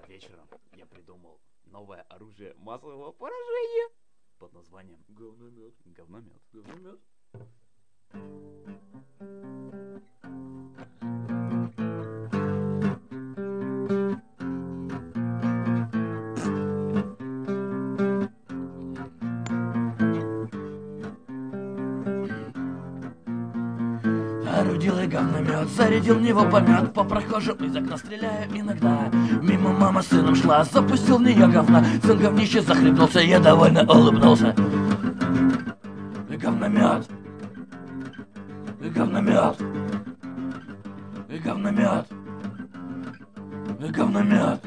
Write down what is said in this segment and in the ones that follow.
вечером я придумал новое оружие массового поражения под названием Говномет. говномет. Говномет. Орудил и говномет, зарядил в него помет. По прохожим из окна стреляю иногда. Мимо мама с сыном шла, запустил в нее говна. Сын говнище захлебнулся, я довольно улыбнулся. Говномет. Говномет. Говномет. Говномет.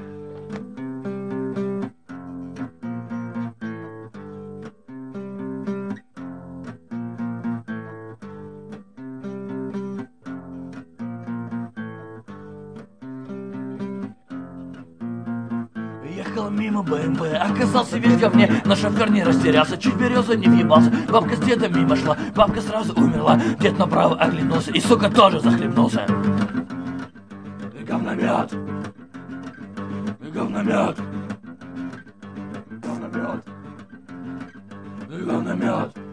Ехал мимо БМВ, оказался весь в говне. Но шофер не растерялся, чуть березу не въебался. Бабка с дедом мимо шла, бабка сразу умерла. Дед направо оглянулся и, сука, тоже захлебнулся. Говномет. Говномет. Говномет. Говномет.